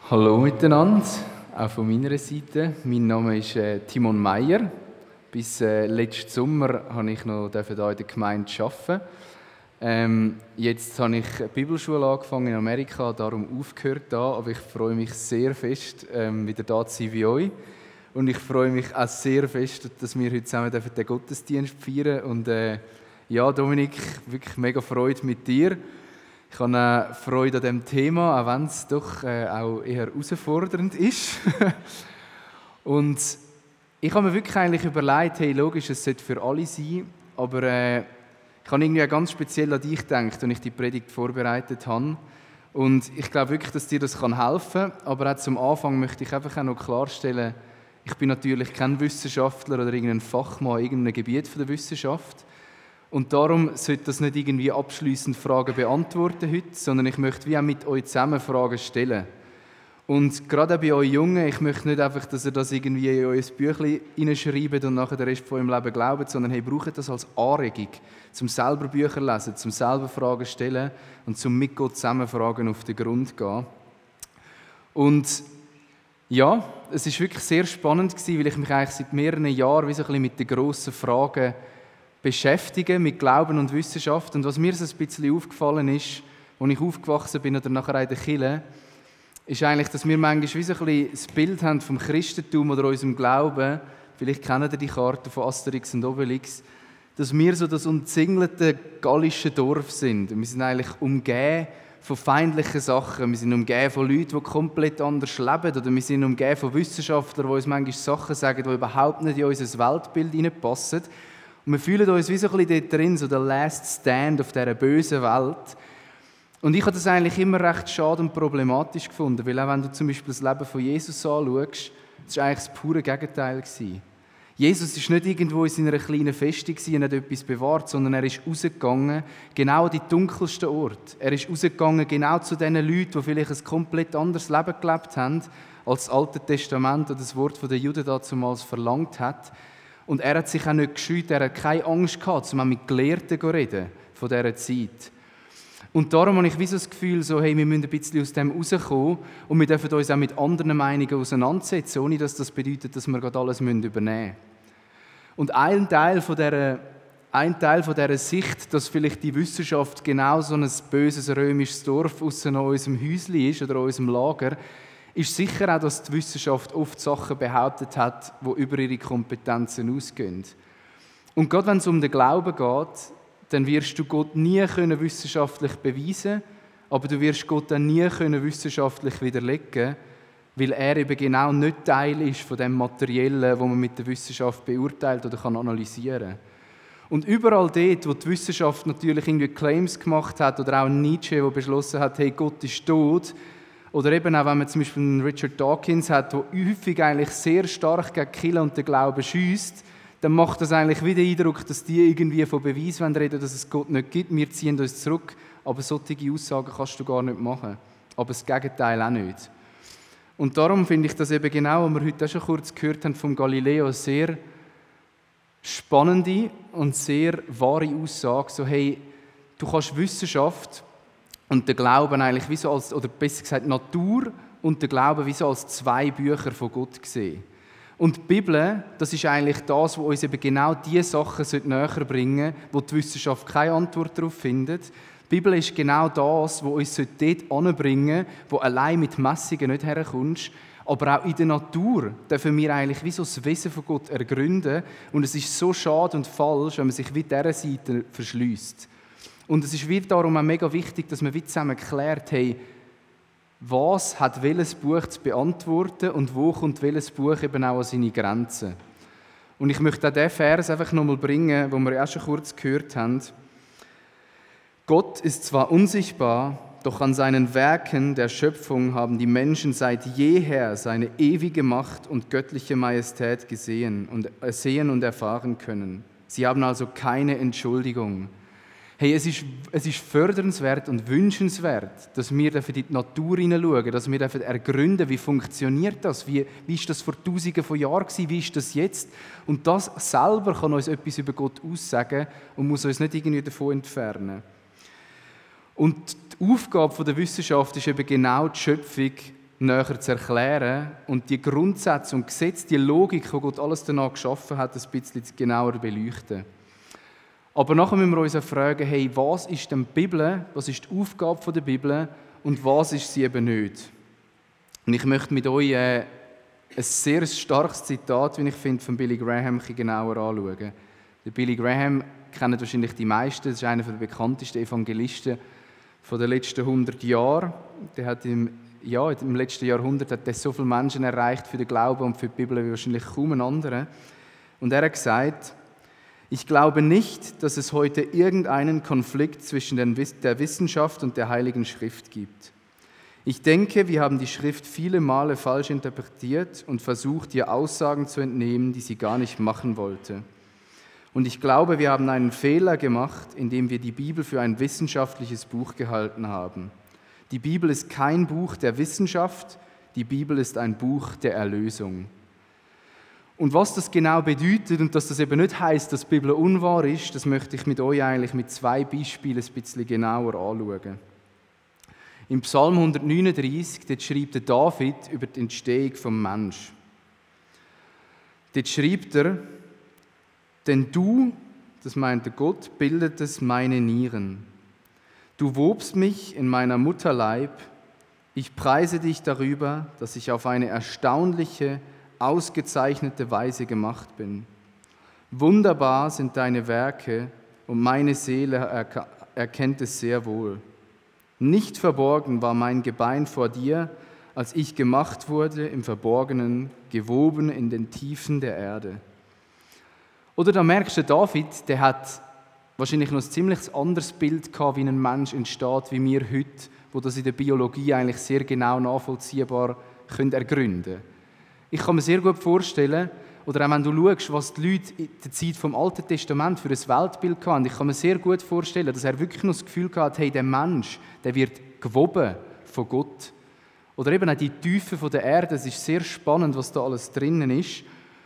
Hallo miteinander, auch von meiner Seite. Mein Name ist Timon Meyer. Bis letzten Sommer durfte ich noch hier in der Gemeinde arbeiten. Jetzt habe ich eine Bibelschule angefangen in Amerika, darum aufgehört da, aber ich freue mich sehr fest, wieder da zu sein wie euch. Und ich freue mich auch sehr fest, dass wir heute zusammen den Gottesdienst feiern. Und ja, Dominik, wirklich mega Freude mit dir. Ich habe Freude an diesem Thema, auch wenn es doch auch eher herausfordernd ist. Und ich habe mir wirklich eigentlich überlegt, hey, logisch, es sollte für alle sein, aber ich habe irgendwie auch ganz speziell an dich gedacht, als ich die Predigt vorbereitet habe. Und ich glaube wirklich, dass dir das helfen kann, aber auch zum Anfang möchte ich einfach auch noch klarstellen, ich bin natürlich kein Wissenschaftler oder irgendein Fachmann in irgendeinem Gebiet der Wissenschaft. Und darum sollte das nicht irgendwie abschliessend Fragen beantworten heute, sondern ich möchte wie auch mit euch zusammen Fragen stellen. Und gerade auch bei euch Jungen, ich möchte nicht einfach, dass ihr das irgendwie in euer Büchlein hineinschreibt und nachher den Rest von eurem Leben glaubt, sondern hey, braucht das als Anregung, zum selber Bücher lesen, zum selber Fragen stellen und zum mit Gott zusammen Fragen auf den Grund gehen. Und ja, es war wirklich sehr spannend gewesen, weil ich mich eigentlich seit mehreren Jahren wie so ein bisschen mit den grossen Fragen beschäftigen, mit Glauben und Wissenschaft. Und was mir so ein bisschen aufgefallen ist, als ich aufgewachsen bin oder nachher in der Kirche, ist eigentlich, dass wir manchmal wie so ein bisschen das Bild haben vom Christentum oder unserem Glauben, vielleicht kennt ihr die Karte von Asterix und Obelix, dass wir so das umzingelte gallische Dorf sind. Und wir sind eigentlich umgeben von feindlichen Sachen. Wir sind umgeben von Leuten, die komplett anders leben. Oder wir sind umgeben von Wissenschaftlern, die uns manchmal Sachen sagen, die überhaupt nicht in unser Weltbild hineinpassen. Und wir fühlen uns wie so ein bisschen dort drin, so der Last Stand auf dieser bösen Welt. Und ich habe das eigentlich immer recht schade und problematisch gefunden, weil auch wenn du zum Beispiel das Leben von Jesus anschaust, das war eigentlich das pure Gegenteil. Jesus war nicht irgendwo in seiner kleinen Festung und hat etwas bewahrt, sondern er ist rausgegangen, genau an die dunkelsten Orte. Er ist rausgegangen, genau zu den Leuten, die vielleicht ein komplett anderes Leben gelebt haben, als das Alte Testament oder das Wort der Juden damals verlangt hat. Und er hat sich auch nicht gescheut, er hat keine Angst gehabt, um auch mit Gelehrten zu reden von dieser Zeit. Und darum habe ich wie so das Gefühl, so, hey, wir müssen ein bisschen aus dem rauskommen und wir dürfen uns auch mit anderen Meinungen auseinandersetzen, ohne dass das bedeutet, dass wir gerade alles übernehmen müssen. Und ein Teil von dieser Sicht, dass vielleicht die Wissenschaft genau so ein böses römisches Dorf aussen an unserem Häuschen ist oder an unserem Lager, ist sicher auch, dass die Wissenschaft oft Sachen behauptet hat, die über ihre Kompetenzen ausgehen. Und gerade wenn es um den Glauben geht, dann wirst du Gott nie wissenschaftlich beweisen, aber du wirst Gott dann nie wissenschaftlich widerlegen, weil er eben genau nicht Teil ist von dem Materiellen, das man mit der Wissenschaft beurteilt oder analysieren kann. Und überall dort, wo die Wissenschaft natürlich irgendwie Claims gemacht hat, oder auch Nietzsche, der beschlossen hat, hey, Gott ist tot, oder eben auch, wenn man zum Beispiel einen Richard Dawkins hat, der häufig eigentlich sehr stark gegen Kirche und den Glauben schiesst, dann macht das eigentlich wieder den Eindruck, dass die irgendwie von Beweis reden, dass es Gott nicht gibt. Wir ziehen uns zurück, aber solche Aussagen kannst du gar nicht machen. Aber das Gegenteil auch nicht. Und darum finde ich das eben genau, was wir heute auch schon kurz gehört haben vom Galileo, sehr spannende und sehr wahre Aussage. So, hey, du kannst Wissenschaft und den Glauben eigentlich wie so als, oder besser gesagt Natur und den Glauben wie so als zwei Bücher von Gott sehen. Und die Bibel, das ist eigentlich das, was uns eben genau diese Sachen näher bringen sollte, wo die Wissenschaft keine Antwort darauf findet. Die Bibel ist genau das, was uns dort anbringen sollte, wo allein mit Messungen nicht herkommst. Aber auch in der Natur dürfen wir eigentlich wie so das Wesen von Gott ergründen. Und es ist so schade und falsch, wenn man sich wie dieser Seite verschliesst. Und es ist wie darum auch mega wichtig, dass man wie zusammen klärt, hey, was hat welches Buch zu beantworten und wo kommt welches Buch eben auch an seine Grenzen. Und ich möchte auch diesen Vers einfach nochmal bringen, den wir ja auch schon kurz gehört haben. Gott ist zwar unsichtbar, doch an seinen Werken der Schöpfung haben die Menschen seit jeher seine ewige Macht und göttliche Majestät gesehen und erfahren können. Sie haben also keine Entschuldigung. Hey, es ist fördernswert und wünschenswert, dass wir in die Natur hineinschauen, dass wir ergründen, wie funktioniert das, wie ist das vor Tausenden von Jahren gewesen, wie ist das jetzt. Und das selber kann uns etwas über Gott aussagen und muss uns nicht irgendwie davon entfernen. Und die Aufgabe der Wissenschaft ist eben genau die Schöpfung näher zu erklären und die Grundsätze und Gesetze, die Logik, die Gott alles danach geschaffen hat, ein bisschen genauer beleuchten. Aber nachher müssen wir uns auch fragen, hey, was ist denn die Bibel, was ist die Aufgabe der Bibel und was ist sie eben nicht? Und ich möchte mit euch ein sehr starkes Zitat, wie ich finde, von Billy Graham ein bisschen genauer anschauen. Der Billy Graham kennen wahrscheinlich die meisten, das ist einer der bekanntesten Evangelisten der letzten 100 Jahre. Der hat im letzten Jahrhundert hat er so viele Menschen erreicht für den Glauben und für die Bibel wie wahrscheinlich kaum ein anderer. Und er hat gesagt, ich glaube nicht, dass es heute irgendeinen Konflikt zwischen der Wissenschaft und der Heiligen Schrift gibt. Ich denke, wir haben die Schrift viele Male falsch interpretiert und versucht, ihr Aussagen zu entnehmen, die sie gar nicht machen wollte. Und ich glaube, wir haben einen Fehler gemacht, indem wir die Bibel für ein wissenschaftliches Buch gehalten haben. Die Bibel ist kein Buch der Wissenschaft, die Bibel ist ein Buch der Erlösung. Und was das genau bedeutet und dass das eben nicht heisst, dass die Bibel unwahr ist, das möchte ich mit euch eigentlich mit 2 Beispielen ein bisschen genauer anschauen. Im Psalm 139, dort schreibt der David über die Entstehung des Menschen. Dort schreibt er, denn du, das meinte Gott, bildetest meine Nieren. Du wobst mich in meiner Mutterleib. Ich preise dich darüber, dass ich auf eine erstaunliche, ausgezeichnete Weise gemacht bin. Wunderbar sind deine Werke und meine Seele erkennt es sehr wohl. Nicht verborgen war mein Gebein vor dir, als ich gemacht wurde im Verborgenen, gewoben in den Tiefen der Erde. Oder da merkst du, David, der hat wahrscheinlich noch ein ziemlich anderes Bild gehabt, wie ein Mensch entsteht, wie wir heute, wo das in der Biologie eigentlich sehr genau nachvollziehbar ergründen können. Ich kann mir sehr gut vorstellen, oder auch wenn du schaust, was die Leute in der Zeit vom Alten Testament für ein Weltbild hatten, ich kann mir sehr gut vorstellen, dass er wirklich noch das Gefühl hatte, hey, der Mensch, der wird gewoben von Gott. Oder eben auch die Tiefe der Erde, es ist sehr spannend, was da alles drinnen ist.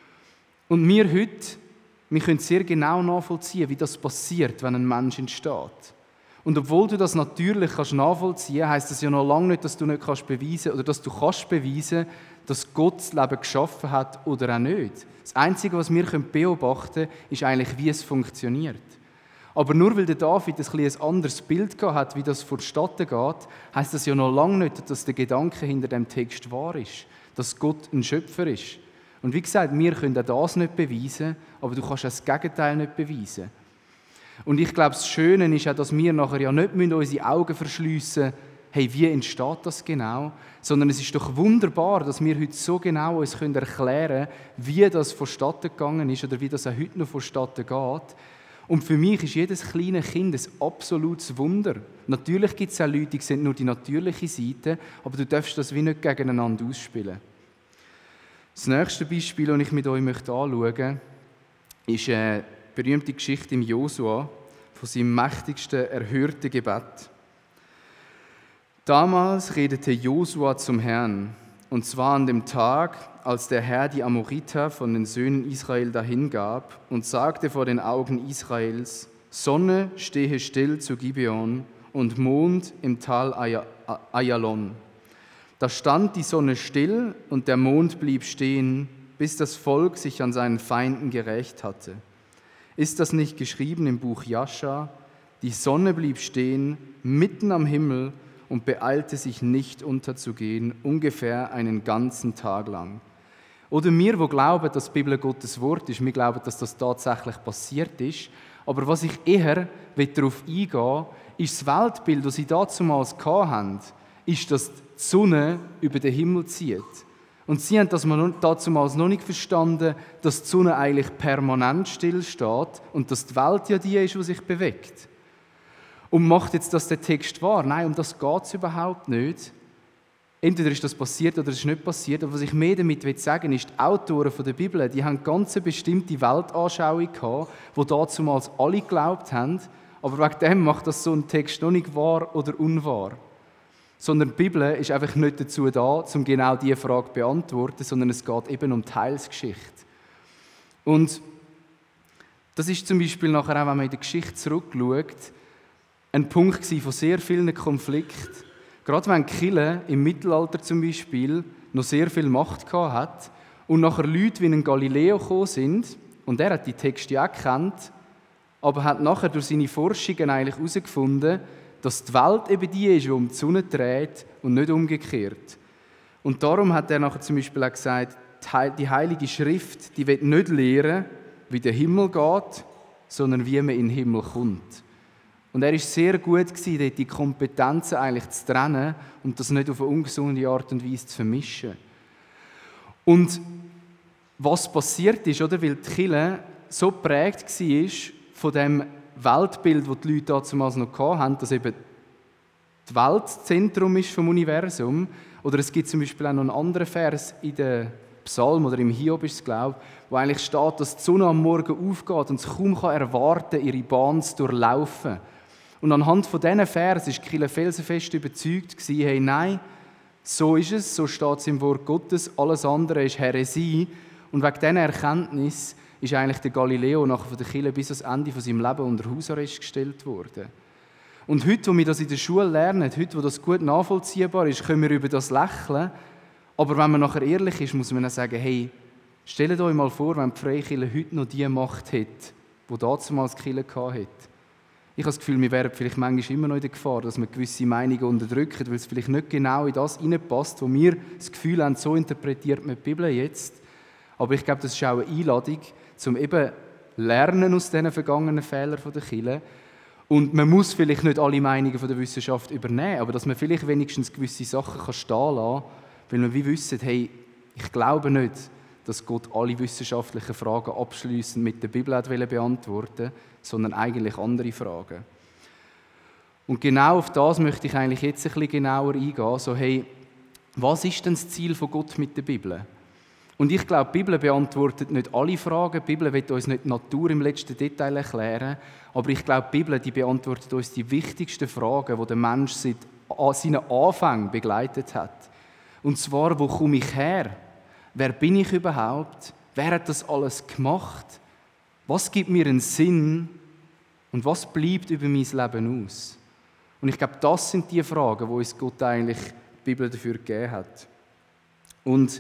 Und wir heute, wir können sehr genau nachvollziehen, wie das passiert, wenn ein Mensch entsteht. Und obwohl du das natürlich nachvollziehen kannst, heisst das ja noch lange nicht, dass du nicht beweisen kannst oder dass du beweisen kannst, dass Gott das Leben geschaffen hat oder auch nicht. Das Einzige, was wir beobachten können, ist eigentlich, wie es funktioniert. Aber nur weil der David ein anderes Bild hat, wie das vonstatten geht, heisst das ja noch lange nicht, dass der Gedanke hinter dem Text wahr ist, dass Gott ein Schöpfer ist. Und wie gesagt, wir können auch das nicht beweisen, aber du kannst auch das Gegenteil nicht beweisen. Und ich glaube, das Schöne ist auch, dass wir nachher ja nicht unsere Augen verschliessen müssen, hey, wie entsteht das genau? Sondern es ist doch wunderbar, dass wir heute so genau uns erklären können, wie das vonstatten gegangen ist oder wie das auch heute noch vonstatten geht. Und für mich ist jedes kleine Kind ein absolutes Wunder. Natürlich gibt es auch Leute, die sehen nur die natürliche Seite, aber du darfst das wie nicht gegeneinander ausspielen. Das nächste Beispiel, das ich mit euch anschauen möchte, ist eine berühmte Geschichte im Josua von seinem mächtigsten, erhörten Gebet. Damals redete Josua zum Herrn, und zwar an dem Tag, als der Herr die Amoriter von den Söhnen Israel dahingab und sagte vor den Augen Israels, Sonne stehe still zu Gibeon und Mond im Tal Ayalon. Da stand die Sonne still und der Mond blieb stehen, bis das Volk sich an seinen Feinden gerächt hatte. Ist das nicht geschrieben im Buch Jascha? Die Sonne blieb stehen, mitten am Himmel und beeilte sich nicht unterzugehen, ungefähr einen ganzen Tag lang. Oder wir, die glauben, dass die Bibel Gottes Wort ist, wir glauben, dass das tatsächlich passiert ist. Aber was ich eher darauf eingehen will, ist das Weltbild, das sie damals hatten, ist, dass die Sonne über den Himmel zieht. Und sie haben das damals noch nicht verstanden, dass die Sonne eigentlich permanent stillsteht und dass die Welt ja die ist, die sich bewegt. Und macht jetzt das der Text wahr? Nein, um das geht es überhaupt nicht. Entweder ist das passiert oder es ist nicht passiert. Aber was ich mehr damit sagen will, ist, die Autoren der Bibel, die haben ganz eine bestimmte Weltanschauung gehabt, die damals alle geglaubt haben. Aber wegen dem macht das so ein Text noch nicht wahr oder unwahr. Sondern die Bibel ist einfach nicht dazu da, um genau diese Frage zu beantworten, sondern es geht eben um die Heilsgeschichte. Und das ist zum Beispiel nachher auch, wenn man in der Geschichte zurückschaut, ein Punkt von sehr vielen Konflikten, Gerade wenn die Kirche im Mittelalter zum Beispiel noch sehr viel Macht hat und nachher Leute wie ein Galileo gekommen sind, und er hat die Texte auch gekannt, aber hat nachher durch seine Forschungen eigentlich herausgefunden, dass die Welt eben die ist, die um die Sonne dreht und nicht umgekehrt. Und darum hat er nachher zum Beispiel auch gesagt, die Heilige Schrift, die will nicht lehren, wie der Himmel geht, sondern wie man in den Himmel kommt. Und er war sehr gut gewesen, dort die Kompetenzen eigentlich zu trennen und das nicht auf eine ungesunde Art und Weise zu vermischen. Und was passiert ist, oder, weil die Kirche so geprägt war von dem Weltbild, das die Leute damals noch hatten, dass eben die Welt das Zentrum ist vom Universum. Oder es gibt zum Beispiel auch noch einen anderen Vers in den Psalm oder im Hiob ist es, glaube ich, wo eigentlich steht, dass die Sonne am Morgen aufgeht und es kaum erwarten kann, ihre Bahn zu durchlaufen. Und anhand von diesen Versen war die Kirche felsenfest überzeugt, hey, nein, so ist es, so steht es im Wort Gottes, alles andere ist Häresie. Und wegen dieser Erkenntnis ist eigentlich der Galileo nachher von der Kirche bis ans Ende von seinem Leben unter Hausarrest gestellt worden. Und heute, wo wir das in der Schule lernen, heute, wo das gut nachvollziehbar ist, können wir über das lächeln. Aber wenn man nachher ehrlich ist, muss man dann sagen, hey, stellt euch mal vor, wenn die Freikirche heute noch die Macht hätte, die damals die Kirche hatte. Ich habe das Gefühl, wir wären vielleicht manchmal immer noch in der Gefahr, dass wir gewisse Meinungen unterdrücken, weil es vielleicht nicht genau in das hineinpasst, wo wir das Gefühl haben, so interpretiert man die Bibel jetzt. Aber ich glaube, das ist auch eine Einladung, um eben lernen aus diesen vergangenen Fehlern der Kirche. Und man muss vielleicht nicht alle Meinungen der Wissenschaft übernehmen, aber dass man vielleicht wenigstens gewisse Sachen stehen lassen kann, weil man wie wissen, hey, ich glaube nicht, dass Gott alle wissenschaftlichen Fragen abschliessend mit der Bibel beantworten wollte, sondern eigentlich andere Fragen. Und genau auf das möchte ich eigentlich jetzt ein bisschen genauer eingehen. So, hey, was ist denn das Ziel von Gott mit der Bibel? Und ich glaube, die Bibel beantwortet nicht alle Fragen. Die Bibel will uns nicht die Natur im letzten Detail erklären. Aber ich glaube, die Bibel die beantwortet uns die wichtigsten Fragen, die der Mensch seit seinen Anfängen begleitet hat. Und zwar, wo komme ich her? Wer bin ich überhaupt? Wer hat das alles gemacht? Was gibt mir einen Sinn? Und was bleibt über mein Leben aus? Und ich glaube, das sind die Fragen, die uns Gott eigentlich die Bibel dafür gegeben hat. Und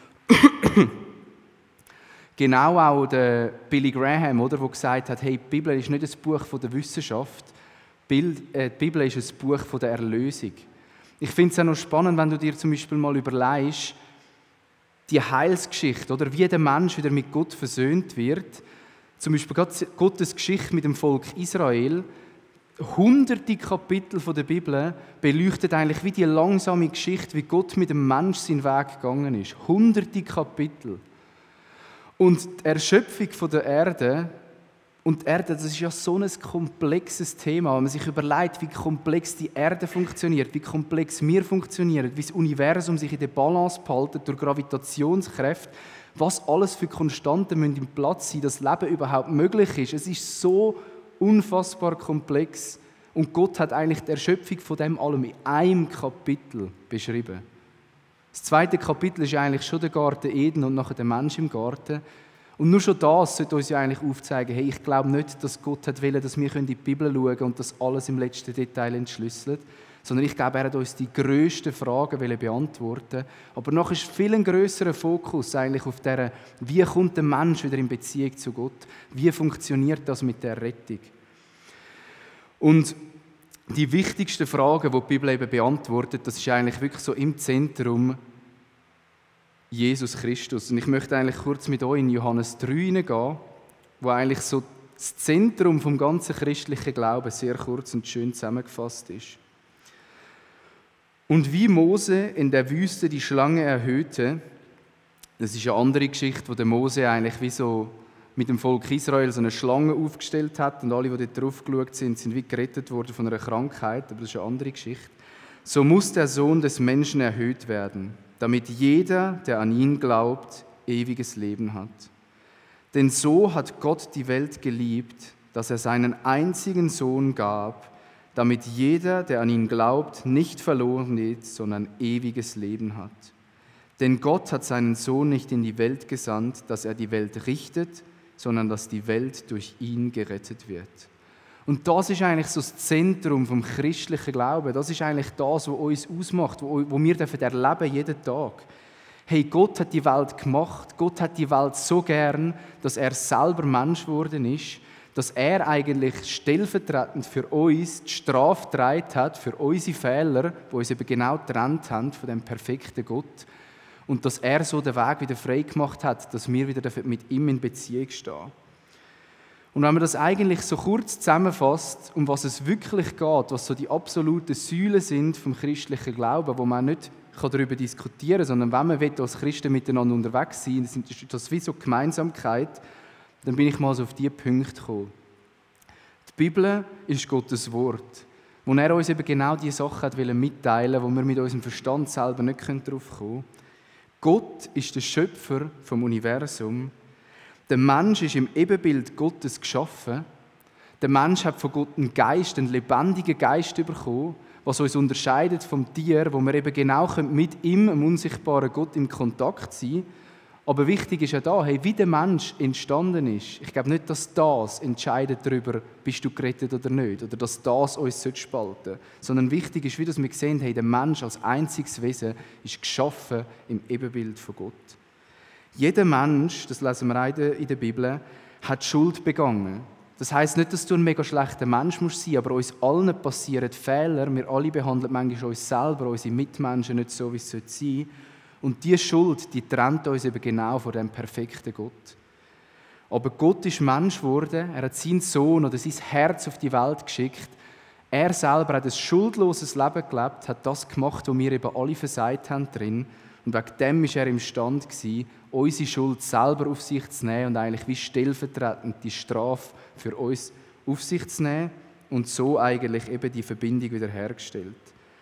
genau auch der Billy Graham, oder, der gesagt hat, hey, die Bibel ist nicht ein Buch von der Wissenschaft, die Bibel ist ein Buch von der Erlösung. Ich finde es auch noch spannend, wenn du dir zum Beispiel mal überlegst, die Heilsgeschichte, oder wie der Mensch wieder mit Gott versöhnt wird. Zum Beispiel Gottes Geschichte mit dem Volk Israel. Hunderte Kapitel der Bibel beleuchtet eigentlich wie die langsame Geschichte, wie Gott mit dem Mensch seinen Weg gegangen ist. Hunderte Kapitel. Und die Erschöpfung der Erde, und die Erde, das ist ja so ein komplexes Thema, wenn man sich überlegt, wie komplex die Erde funktioniert, wie komplex wir funktionieren, wie das Universum sich in der Balance behalten durch Gravitationskräfte, was alles für Konstanten müssen im Platz sein, dass Leben überhaupt möglich ist. Es ist so unfassbar komplex und Gott hat eigentlich die Erschöpfung von dem allem in einem Kapitel beschrieben. Das zweite Kapitel ist eigentlich schon der Garten Eden und nachher der Mensch im Garten. Und nur schon das sollte uns ja eigentlich aufzeigen, hey, ich glaube nicht, dass Gott wollte, dass wir in die Bibel schauen und das alles im letzten Detail entschlüsseln, sondern ich glaube, er hat uns die grössten Fragen beantworten. Aber noch ist viel ein grösserer Fokus eigentlich auf der, wie kommt der Mensch wieder in Beziehung zu Gott? Wie funktioniert das mit der Rettung? Und die wichtigsten Fragen, die die Bibel eben beantwortet, das ist eigentlich wirklich so im Zentrum Jesus Christus. Und ich möchte eigentlich kurz mit euch in Johannes 3 hineingehen, wo eigentlich so das Zentrum vom ganzen christlichen Glauben sehr kurz und schön zusammengefasst ist. Und wie Mose in der Wüste die Schlange erhöhte, das ist eine andere Geschichte, wo der Mose eigentlich wie so mit dem Volk Israel so eine Schlange aufgestellt hat und alle, die dort drauf geschaut sind, sind wie gerettet worden von einer Krankheit, aber das ist eine andere Geschichte. So muss der Sohn des Menschen erhöht werden, damit jeder, der an ihn glaubt, ewiges Leben hat. Denn so hat Gott die Welt geliebt, dass er seinen einzigen Sohn gab, damit jeder, der an ihn glaubt, nicht verloren geht, sondern ewiges Leben hat. Denn Gott hat seinen Sohn nicht in die Welt gesandt, dass er die Welt richtet, sondern dass die Welt durch ihn gerettet wird. Und das ist eigentlich so das Zentrum vom christlichen Glauben. Das ist eigentlich das, was uns ausmacht, wo wir erleben jeden Tag. Hey, Gott hat die Welt gemacht. Gott hat die Welt so gern, dass er selber Mensch geworden ist, dass er eigentlich stellvertretend für uns die Strafe getragen hat, für unsere Fehler, die uns eben genau getrennt haben von dem perfekten Gott. Und dass er so den Weg wieder frei gemacht hat, dass wir wieder mit ihm in Beziehung stehen. Und wenn man das eigentlich so kurz zusammenfasst, um was es wirklich geht, was so die absoluten Säulen sind vom christlichen Glauben, wo man nicht darüber diskutieren kann, sondern wenn man als Christen miteinander unterwegs sein will, ist das wie so Gemeinsamkeit, dann bin ich mal so auf diese Punkte gekommen. Die Bibel ist Gottes Wort, wo er uns eben genau diese Sachen mitteilen wollte, wo wir mit unserem Verstand selber nicht drauf kommen können. Gott ist der Schöpfer vom Universum. Der Mensch ist im Ebenbild Gottes geschaffen. Der Mensch hat von Gott einen Geist, einen lebendigen Geist bekommen, was uns unterscheidet vom Tier, wo wir eben genau mit ihm, einem unsichtbaren Gott, in Kontakt sein können. Aber wichtig ist ja da, hey, wie der Mensch entstanden ist. Ich glaube nicht, dass das entscheidet darüber, bist du gerettet oder nicht, oder dass das uns spalten sollte. Sondern wichtig ist, wie wir sehen, hey, der Mensch als einziges Wesen ist geschaffen im Ebenbild von Gott. Jeder Mensch, das lesen wir in der Bibel, hat Schuld begangen. Das heisst nicht, dass du ein mega schlechter Mensch sein musst, aber uns allen passieren Fehler. Wir alle behandeln manchmal uns selber, unsere Mitmenschen nicht so, wie es sein sollte. Und diese Schuld, die trennt uns eben genau von dem perfekten Gott. Aber Gott ist Mensch geworden, er hat seinen Sohn oder sein Herz auf die Welt geschickt. Er selber hat ein schuldloses Leben gelebt, hat das gemacht, wo wir eben alle versagt haben drin. Und wegen dem war er imstande gewesen, unsere Schuld selber auf sich zu nehmen und eigentlich wie stellvertretend die Strafe für uns auf sich zu nehmen und so eigentlich eben die Verbindung wiederhergestellt.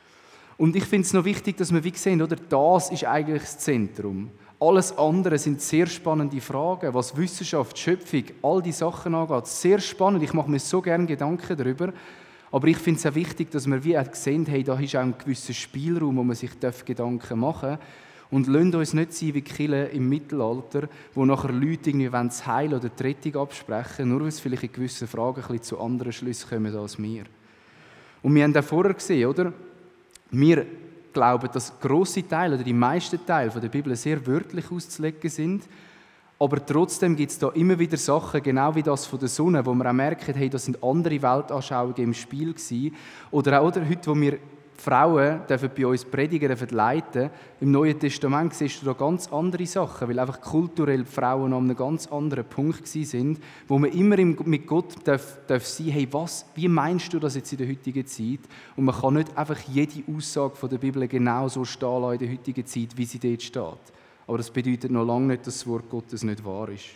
Und ich finde es noch wichtig, dass wir wie sehen, oder? Das ist eigentlich das Zentrum. Alles andere sind sehr spannende Fragen, was Wissenschaft, Schöpfung, all die Sachen angeht. Sehr spannend, ich mache mir so gerne Gedanken darüber. Aber ich finde es auch wichtig, dass wir wie auch sehen, hey, da ist auch ein gewisser Spielraum, wo man sich Gedanken machen darf. Und lasst uns nicht sein wie die Kirche im Mittelalter, wo nachher Leute irgendwie das Heil oder die Rettung absprechen, nur weil sie vielleicht in gewissen Fragen ein bisschen zu anderen Schlüssen kommen als wir. Und wir haben auch vorher gesehen, oder? Wir glauben, dass grosse Teile oder die meisten Teile der Bibel sehr wörtlich auszulegen sind, aber trotzdem gibt es da immer wieder Sachen, genau wie das von der Sonne, wo wir auch merken, hey, da sind andere Weltanschauungen im Spiel gewesen. Oder auch heute, wo wir Frauen dürfen bei uns predigen, dürfen leiten. Im Neuen Testament siehst du da ganz andere Sachen, weil einfach kulturell die Frauen an einem ganz anderen Punkt sind, wo man immer mit Gott darf sein, hey, wie meinst du das jetzt in der heutigen Zeit? Und man kann nicht einfach jede Aussage von der Bibel genau so stehen lassen in der heutigen Zeit, wie sie dort steht. Aber das bedeutet noch lange nicht, dass das Wort Gottes nicht wahr ist.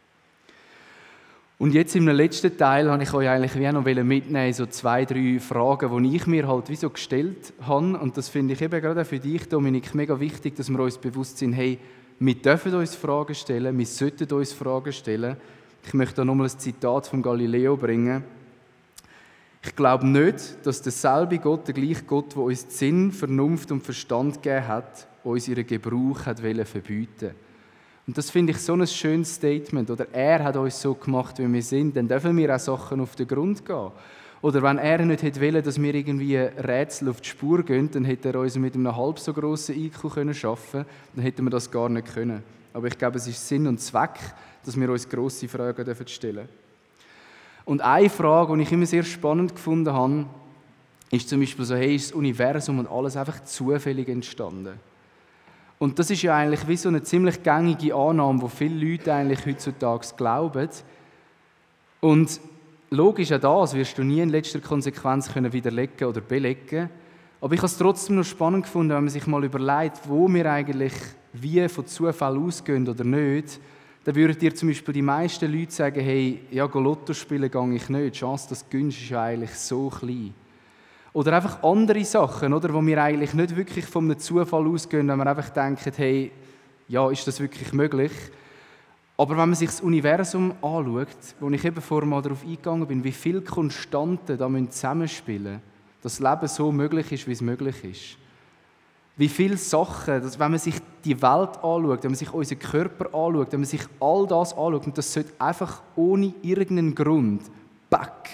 Und jetzt im letzten Teil wollte ich euch eigentlich wie auch noch mitnehmen, so 2, 3 Fragen, die ich mir halt wie so gestellt habe. Und das finde ich eben gerade für dich, Dominik, mega wichtig, dass wir uns bewusst sind, hey, wir dürfen uns Fragen stellen, wir sollten uns Fragen stellen. Ich möchte da nochmal ein Zitat von Galileo bringen. Ich glaube nicht, dass derselbe Gott, der gleiche Gott, der uns Sinn, Vernunft und Verstand gegeben hat, uns ihren Gebrauch hat verbieten. Und das finde ich so ein schönes Statement. Oder er hat uns so gemacht, wie wir sind, dann dürfen wir auch Sachen auf den Grund gehen. Oder wenn er nicht hätte wollen, dass wir irgendwie Rätsel auf die Spur gehen, dann hätte er uns mit einem halb so grossen IQ schaffen können, dann hätten wir das gar nicht können. Aber ich glaube, es ist Sinn und Zweck, dass wir uns grosse Fragen stellen dürfen. Und eine Frage, die ich immer sehr spannend gefunden habe, ist zum Beispiel so, hey, ist das Universum und alles einfach zufällig entstanden? Und das ist ja eigentlich wie so eine ziemlich gängige Annahme, die viele Leute eigentlich heutzutage glauben. Und logisch auch das wirst du nie in letzter Konsequenz können widerlegen oder belegen. Aber ich habe es trotzdem noch spannend gefunden, wenn man sich mal überlegt, wo wir eigentlich wie von Zufall ausgehen oder nicht. Dann würden dir zum Beispiel die meisten Leute sagen, hey, ja, Lotto spielen gehe ich nicht. Die Chance, dass du gewinnst, ist ja eigentlich so klein. Oder einfach andere Sachen, oder, wo wir eigentlich nicht wirklich von einem Zufall ausgehen, wenn wir einfach denken, hey, ja, ist das wirklich möglich? Aber wenn man sich das Universum anschaut, wo ich eben vorher mal darauf eingegangen bin, wie viele Konstanten da zusammenspielen müssen, dass das Leben so möglich ist, wie es möglich ist. Wie viele Sachen, dass, wenn man sich die Welt anschaut, wenn man sich unseren Körper anschaut, wenn man sich all das anschaut, und das sollte einfach ohne irgendeinen Grund, back,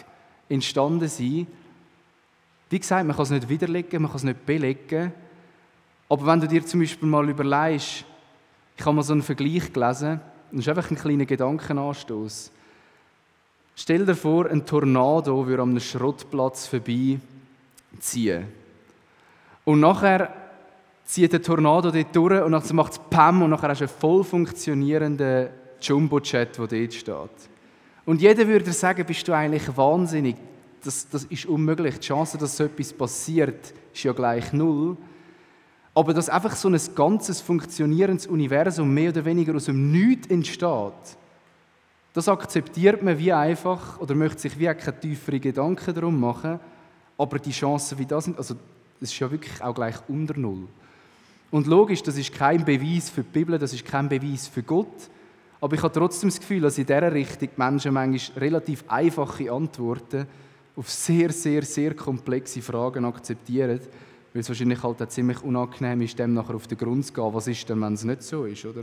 entstanden sein. Wie gesagt, man kann es nicht widerlegen, man kann es nicht belegen. Aber wenn du dir zum Beispiel mal überlegst, ich habe mal so einen Vergleich gelesen, das ist einfach ein kleiner Gedankenanstoß. Stell dir vor, ein Tornado würde an einem Schrottplatz vorbeiziehen. Und nachher zieht der Tornado dort durch und dann macht es Pam und nachher hast du einen voll funktionierenden Jumbo-Jet, der dort steht. Und jeder würde sagen, bist du eigentlich wahnsinnig. Das ist unmöglich. Die Chance, dass so etwas passiert, ist ja gleich null. Aber dass einfach so ein ganzes funktionierendes Universum mehr oder weniger aus dem Nichts entsteht, das akzeptiert man wie einfach oder möchte sich wie auch keine tieferen Gedanken darum machen. Aber die Chancen, wie das sind, also das ist ja wirklich auch gleich unter Null. Und logisch, das ist kein Beweis für die Bibel, das ist kein Beweis für Gott. Aber ich habe trotzdem das Gefühl, dass in dieser Richtung die Menschen manchmal relativ einfache Antworten auf sehr, sehr, sehr komplexe Fragen akzeptieren, weil es wahrscheinlich halt auch ziemlich unangenehm ist, dem nachher auf den Grund zu gehen. Was ist denn, wenn es nicht so ist, oder?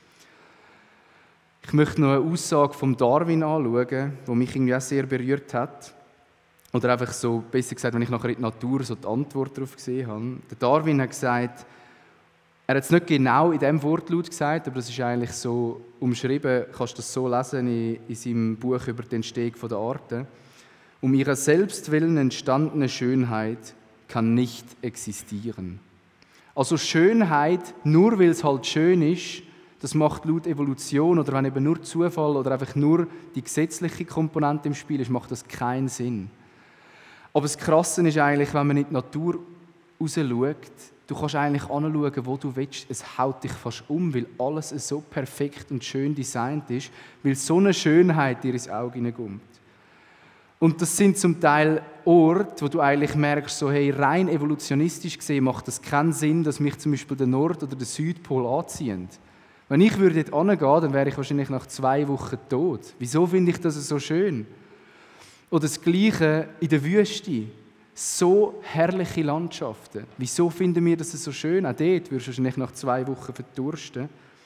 Ich möchte noch eine Aussage von Darwin anschauen, die mich irgendwie auch sehr berührt hat. Oder einfach so, besser gesagt, wenn ich nachher in die Natur so die Antwort darauf gesehen habe. Der Darwin hat gesagt, er hat es nicht genau in diesem Wortlaut gesagt, aber das ist eigentlich so umschrieben, kannst du das so lesen in seinem Buch über die Entstehung der Arten. Um ihrer selbst willen entstandene Schönheit kann nicht existieren. Also Schönheit, nur weil es halt schön ist, das macht laut Evolution oder wenn eben nur Zufall oder einfach nur die gesetzliche Komponente im Spiel ist, macht das keinen Sinn. Aber das Krasse ist eigentlich, wenn man in die Natur raus schaut, du kannst eigentlich anschauen, wo du willst. Es haut dich fast um, weil alles so perfekt und schön designt ist, weil so eine Schönheit dir ins Auge hineinkommt. Und das sind zum Teil Orte, wo du eigentlich merkst, so, hey, rein evolutionistisch gesehen macht es keinen Sinn, dass mich zum Beispiel der Nord- oder der Südpol anziehen. Wenn ich dort hingehen, dann wäre ich wahrscheinlich nach 2 Wochen tot. Wieso finde ich das so schön? Oder das Gleiche in der Wüste. So herrliche Landschaften. Wieso finden wir das so schön? Auch dort wirst du wahrscheinlich nach 2 Wochen verdursten.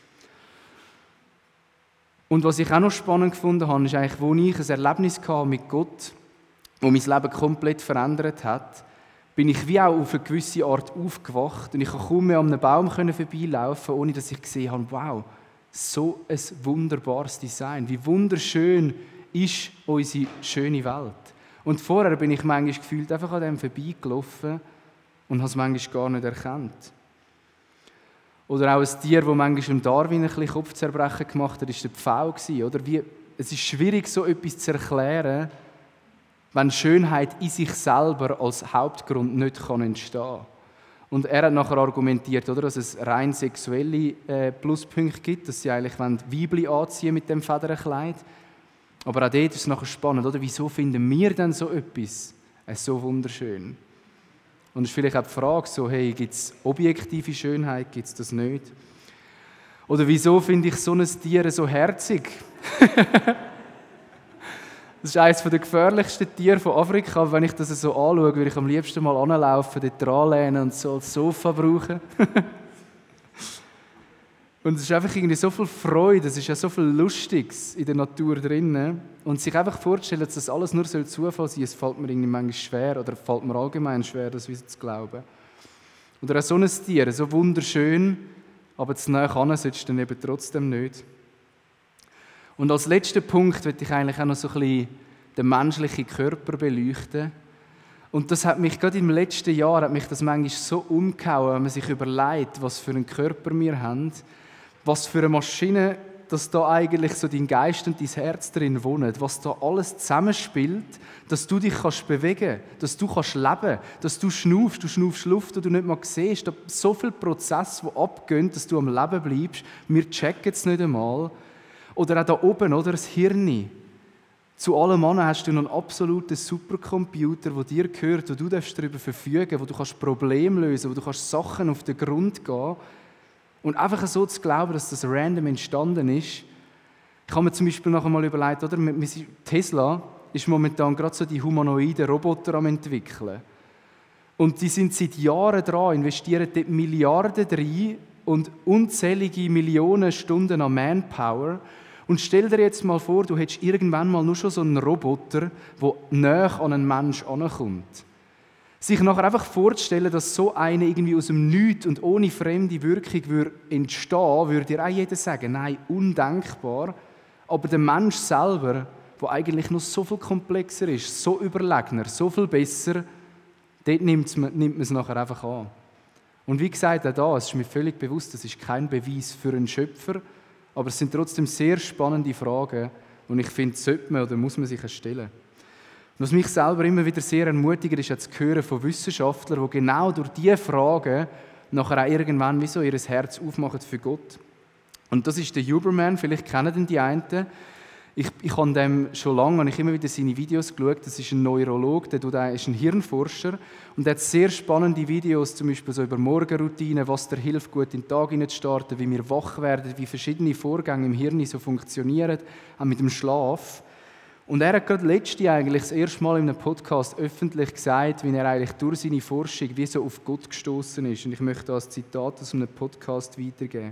Und was ich auch noch spannend gefunden habe, ist eigentlich, wo ich ein Erlebnis hatte mit Gott, das mein Leben komplett verändert hat, bin ich wie auch auf eine gewisse Art aufgewacht und ich konnte kaum mehr an einem Baum vorbeilaufen, ohne dass ich gesehen habe, wow, so ein wunderbares Design. Wie wunderschön ist unsere schöne Welt. Und vorher bin ich manchmal gefühlt einfach an dem vorbeigelaufen und habe es manchmal gar nicht erkannt. Oder auch ein Tier, das manchmal im Darwin ein bisschen Kopfzerbrechen gemacht hat, war der Pfau. Oder es ist schwierig, so etwas zu erklären, wenn Schönheit in sich selber als Hauptgrund nicht entstehen kann. Und er hat nachher argumentiert, oder, dass es rein sexuelle Pluspunkte gibt, dass sie eigentlich Weibli anziehen mit dem Federnkleid. Aber auch dort ist es nachher spannend, oder? Wieso finden wir denn so etwas so wunderschön? Und es ist vielleicht auch die Frage, so, hey, gibt es objektive Schönheit, gibt es das nicht? Oder wieso finde ich so ein Tier so herzig? Das ist eines der gefährlichsten Tiere von Afrika. Aber wenn ich das so anschaue, würde ich am liebsten mal anlaufen, dort dranlehnen und so als Sofa brauchen. Und es ist einfach irgendwie so viel Freude, es ist ja so viel Lustiges in der Natur drin. Und sich einfach vorzustellen, dass das alles nur Zufall sein soll, es fällt mir irgendwie manchmal schwer, oder fällt mir allgemein schwer, das zu glauben. Oder auch so ein Tier, so wunderschön, aber zu nahe an sollst du dann eben trotzdem nicht. Und als letzten Punkt möchte ich eigentlich auch noch so ein bisschen den menschlichen Körper beleuchten. Und das hat mich gerade im letzten Jahr hat mich das manchmal so umgehauen, wenn man sich überlegt, was für einen Körper wir haben, was für eine Maschine, dass da eigentlich so dein Geist und dein Herz drin wohnen, was da alles zusammenspielt, dass du dich kannst bewegen, dass du kannst leben, dass du schnaufst Luft, die du nicht mal siehst. Da so viele Prozesse, die abgehen, dass du am Leben bleibst. Wir checken es nicht einmal. Oder auch da oben, oder das Hirn. Zu allem anderen hast du noch einen absoluten Supercomputer, der dir gehört, wo du darüber verfügen darfst, wo du kannst Probleme lösen, wo du kannst Sachen auf den Grund gehen. Und einfach so zu glauben, dass das random entstanden ist. Ich habe mir zum Beispiel noch einmal überlegt, oder? Tesla ist momentan gerade so die humanoiden Roboter am entwickeln. Und die sind seit Jahren dran, investieren dort Milliarden rein und unzählige Millionen Stunden an Manpower. Und stell dir jetzt mal vor, du hättest irgendwann mal nur schon so einen Roboter, der näher an einen Menschen herankommt. Sich nachher einfach vorzustellen, dass so einer irgendwie aus dem Nichts und ohne fremde Wirkung entstehen würde dir auch jeder sagen, nein, undenkbar. Aber der Mensch selber, der eigentlich noch so viel komplexer ist, so überlegener, so viel besser, dort nimmt man es nachher einfach an. Und wie gesagt, auch da, es ist mir völlig bewusst, das ist kein Beweis für einen Schöpfer, aber es sind trotzdem sehr spannende Fragen, und ich finde, sollte man oder muss man sich stellen. Was mich selber immer wieder sehr ermutigt, ist zu hören von Wissenschaftlern, die genau durch diese Fragen nachher auch irgendwann wie so ihr Herz aufmachen für Gott. Und das ist der Huberman, vielleicht kennen ihn die einen. Ich habe dem schon lange, habe ich immer wieder seine Videos geschaut. Das ist ein Neurologe, der ist ein Hirnforscher und der hat sehr spannende Videos, zum Beispiel so über Morgenroutinen, was dir hilft, gut in den Tag zu starten, wie wir wach werden, wie verschiedene Vorgänge im Hirn so funktionieren, auch mit dem Schlaf. Und er hat gerade letztens eigentlich das erste Mal in einem Podcast öffentlich gesagt, wie er eigentlich durch seine Forschung wie so auf Gott gestoßen ist. Und ich möchte das Zitat aus einem Podcast weitergeben.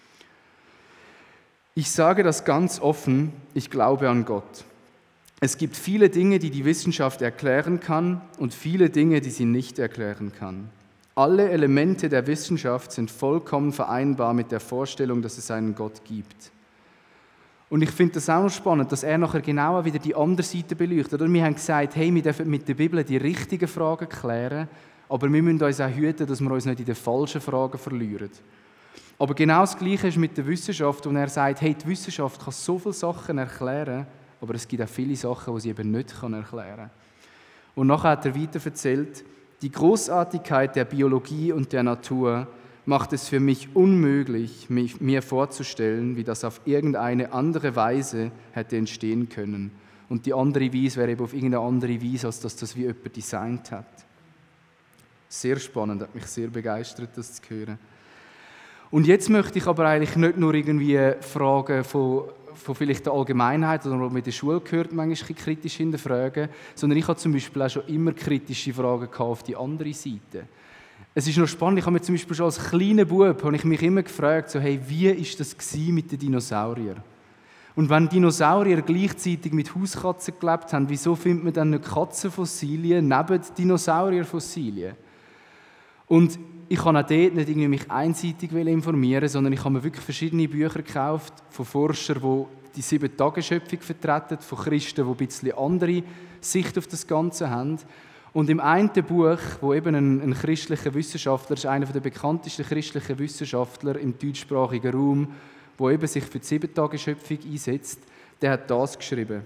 Ich sage das ganz offen, ich glaube an Gott. Es gibt viele Dinge, die die Wissenschaft erklären kann und viele Dinge, die sie nicht erklären kann. Alle Elemente der Wissenschaft sind vollkommen vereinbar mit der Vorstellung, dass es einen Gott gibt. Und ich finde das auch noch spannend, dass er nachher genau wieder die andere Seite beleuchtet. Wir haben gesagt, hey, wir dürfen mit der Bibel die richtigen Fragen klären, aber wir müssen uns auch hüten, dass wir uns nicht in den falschen Fragen verlieren. Aber genau das Gleiche ist mit der Wissenschaft, wo er sagt, hey, die Wissenschaft kann so viele Sachen erklären, aber es gibt auch viele Sachen, die sie eben nicht erklären kann. Und nachher hat er weiter erzählt, die Großartigkeit der Biologie und der Natur macht es für mich unmöglich, mir vorzustellen, wie das auf irgendeine andere Weise hätte entstehen können. Und die andere Weise wäre eben auf irgendeine andere Weise, als dass das wie jemand designt hat. Sehr spannend, hat mich sehr begeistert, das zu hören. Und jetzt möchte ich aber eigentlich nicht nur irgendwie Fragen von vielleicht der Allgemeinheit oder was man in der Schule gehört, manchmal kritisch hinterfragen, sondern ich habe zum Beispiel auch schon immer kritische Fragen auf die andere Seite. Es ist noch spannend, ich habe mir zum Beispiel schon als kleiner Bub habe ich mich immer gefragt, so, hey, wie war das mit den Dinosauriern? Und wenn Dinosaurier gleichzeitig mit Hauskatzen gelebt haben, wieso findet man dann nicht Katzenfossilien neben Dinosaurierfossilien? Und ich kann auch dort nicht irgendwie mich einseitig informieren, sondern ich habe mir wirklich verschiedene Bücher gekauft von Forschern, die die 7-Tage-Schöpfung vertreten, von Christen, die ein bisschen andere Sicht auf das Ganze haben. Und im einen Buch, wo eben ein christlicher Wissenschaftler, ist einer der bekanntesten christlichen Wissenschaftler im deutschsprachigen Raum, der eben sich für die 7-Tage-Schöpfung einsetzt, der hat das geschrieben.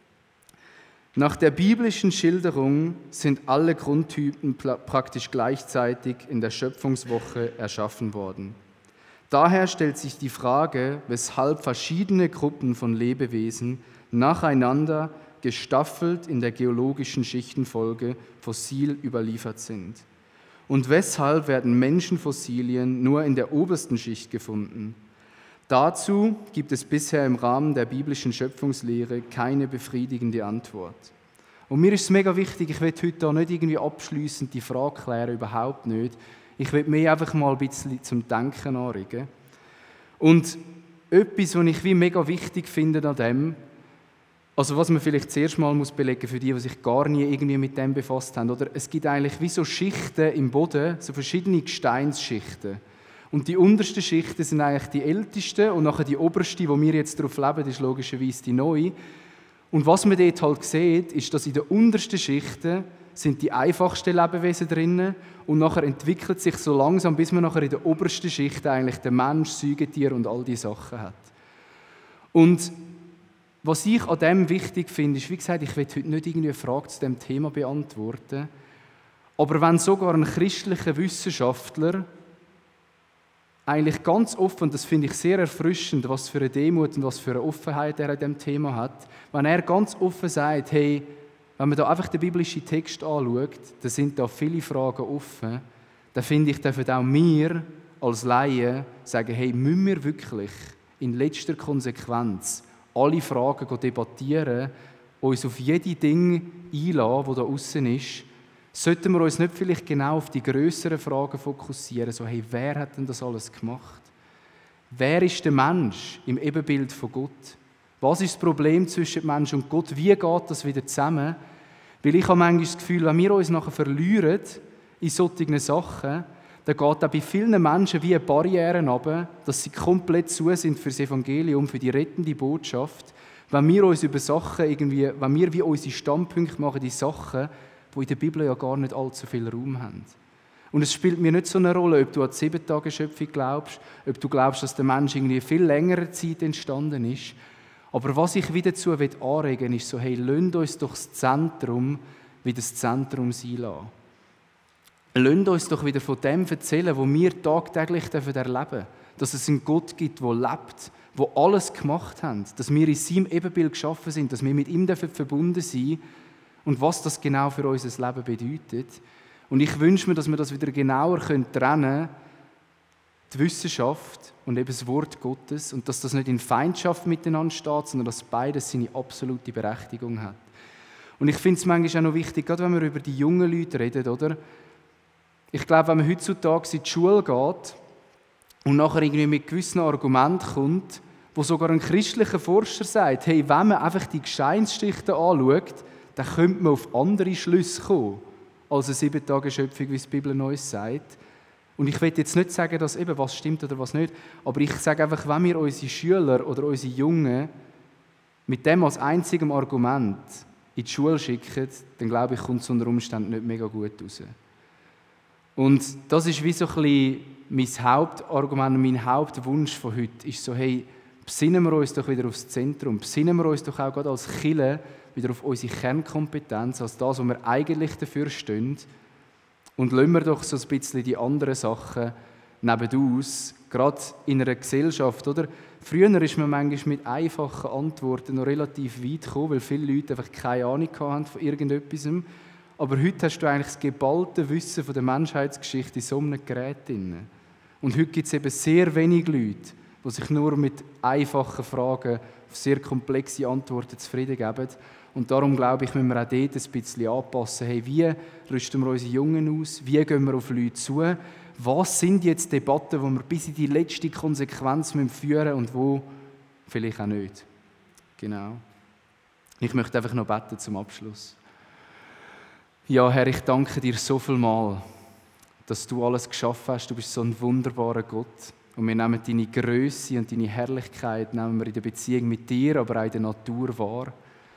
Nach der biblischen Schilderung sind alle Grundtypen praktisch gleichzeitig in der Schöpfungswoche erschaffen worden. Daher stellt sich die Frage, weshalb verschiedene Gruppen von Lebewesen nacheinander gestaffelt in der geologischen Schichtenfolge fossil überliefert sind. Und weshalb werden Menschenfossilien nur in der obersten Schicht gefunden? Dazu gibt es bisher im Rahmen der biblischen Schöpfungslehre keine befriedigende Antwort. Und mir ist es mega wichtig, ich will heute nicht irgendwie abschliessend die Frage klären, überhaupt nicht. Ich will mich einfach mal ein bisschen zum Denken anregen. Und etwas, was ich wie mega wichtig finde an dem, also was man vielleicht zuerst mal belegen muss für die sich gar nie irgendwie mit dem befasst haben, oder? Es gibt eigentlich wie so Schichten im Boden, so verschiedene Gesteinsschichten. Und die untersten Schichten sind eigentlich die ältesten und nachher die oberste, wo wir jetzt drauf leben, ist logischerweise die neue. Und was man dort halt sieht, ist, dass in den untersten Schichten sind die einfachsten Lebewesen drin und nachher entwickelt sich so langsam, bis man nachher in der obersten Schicht eigentlich der Mensch, Säugetier und all diese Sachen hat. Und was ich an dem wichtig finde, ist, wie gesagt, ich will heute nicht irgendwie eine Frage zu diesem Thema beantworten, aber wenn sogar ein christlicher Wissenschaftler eigentlich ganz offen, das finde ich sehr erfrischend, was für eine Demut und was für eine Offenheit er an diesem Thema hat, wenn er ganz offen sagt, hey, wenn man da einfach den biblischen Text anschaut, dann sind da viele Fragen offen, dann finde ich, dürfen auch wir als Laien sagen, hey, müssen wir wirklich in letzter Konsequenz alle Fragen debattieren, uns auf jede Ding einlassen, die da außen ist, sollten wir uns nicht vielleicht genau auf die grösseren Fragen fokussieren, so hey, wer hat denn das alles gemacht? Wer ist der Mensch im Ebenbild von Gott? Was ist das Problem zwischen Mensch und Gott? Wie geht das wieder zusammen? Weil ich habe manchmal das Gefühl, wenn wir uns nachher verlieren in solchen Sachen, dann geht auch bei vielen Menschen wie eine Barriere runter, dass sie komplett zu sind für das Evangelium, für die rettende Botschaft. Wenn wir uns über Sachen wenn wir wie unsere Standpunkte machen, die Sachen, die in der Bibel ja gar nicht allzu viel Raum haben. Und es spielt mir nicht so eine Rolle, ob du an die 7-Tage-Schöpfung glaubst, ob du glaubst, dass der Mensch irgendwie viel längere Zeit entstanden ist. Aber was ich wieder dazu anregen will, ist so, hey, lasst uns doch das Zentrum wieder das Zentrum sein lassen. Lasst uns doch wieder von dem erzählen, was wir tagtäglich erleben dürfen. Dass es einen Gott gibt, der lebt, der alles gemacht hat. Dass wir in seinem Ebenbild geschaffen sind, dass wir mit ihm verbunden sind und was das genau für unser Leben bedeutet. Und ich wünsche mir, dass wir das wieder genauer trennen können, die Wissenschaft und eben das Wort Gottes, und dass das nicht in Feindschaft miteinander steht, sondern dass beides seine absolute Berechtigung hat. Und ich finde es manchmal auch noch wichtig, gerade wenn wir über die jungen Leute reden, oder? Ich glaube, wenn man heutzutage in die Schule geht und nachher irgendwie mit gewissen Argumenten kommt, wo sogar ein christlicher Forscher sagt, hey, wenn man einfach die Gesteinsschichten anschaut, dann könnte man auf andere Schlüsse kommen, als eine 7-Tage-Schöpfung, wie es die Bibel uns sagt. Und ich will jetzt nicht sagen, dass eben was stimmt oder was nicht, aber ich sage einfach, wenn wir unsere Schüler oder unsere Jungen mit dem als einzigem Argument in die Schule schicken, dann glaube ich, kommt es unter Umständen nicht mega gut raus. Und das ist wie so ein bisschen mein Hauptargument und mein Hauptwunsch von heute, ist so, hey, besinnen wir uns doch wieder aufs Zentrum, besinnen wir uns doch auch gerade als Kirche wieder auf unsere Kernkompetenz, als das, was wir eigentlich dafür stehen, und lassen wir doch so ein bisschen die anderen Sachen nebenaus, gerade in einer Gesellschaft, oder? Früher ist man manchmal mit einfachen Antworten noch relativ weit gekommen, weil viele Leute einfach keine Ahnung hatten von irgendetwas. Aber heute hast du eigentlich das geballte Wissen von der Menschheitsgeschichte in so einem Gerät drin. Und heute gibt es eben sehr wenig Leute, die sich nur mit einfachen Fragen auf sehr komplexe Antworten zufrieden geben. Und darum glaube ich, müssen wir auch dort ein bisschen anpassen. Hey, wie rüsten wir unsere Jungen aus? Wie gehen wir auf Leute zu? Was sind jetzt Debatten, die wir bis in die letzte Konsequenz führen müssen und wo vielleicht auch nicht? Genau. Ich möchte einfach noch beten zum Abschluss. Ja, Herr, ich danke dir so viel mal, dass du alles geschaffen hast. Du bist so ein wunderbarer Gott. Und wir nehmen deine Grösse und deine Herrlichkeit nehmen wir in der Beziehung mit dir, aber auch in der Natur wahr.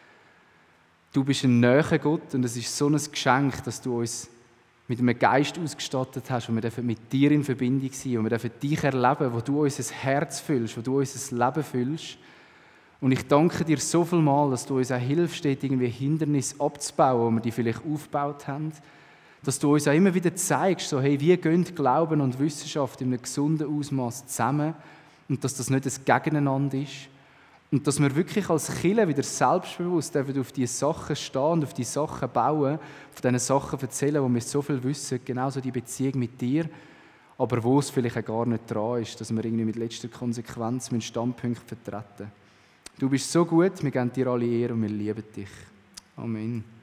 Du bist ein näher Gott und es ist so ein Geschenk, dass du uns mit einem Geist ausgestattet hast und wir dürfen mit dir in Verbindung sein und wir dürfen dich erleben, wo du unser Herz füllst, wo du unser Leben füllst. Und ich danke dir so viel mal, dass du uns auch hilfst, irgendwie Hindernisse abzubauen, wo wir die vielleicht aufgebaut haben. Dass du uns auch immer wieder zeigst, so, hey, wie gehen Glauben und Wissenschaft in einem gesunden Ausmaß zusammen und dass das nicht ein Gegeneinander ist. Und dass wir wirklich als Kirche wieder selbstbewusst auf diese Sachen stehen und auf diese Sachen bauen, auf diesen Sachen erzählen, wo wir so viel wissen, genauso die Beziehung mit dir, aber wo es vielleicht auch gar nicht dran ist, dass wir irgendwie mit letzter Konsequenz einen Standpunkt vertreten. Du bist so gut, wir geben dir alle Ehre und wir lieben dich. Amen.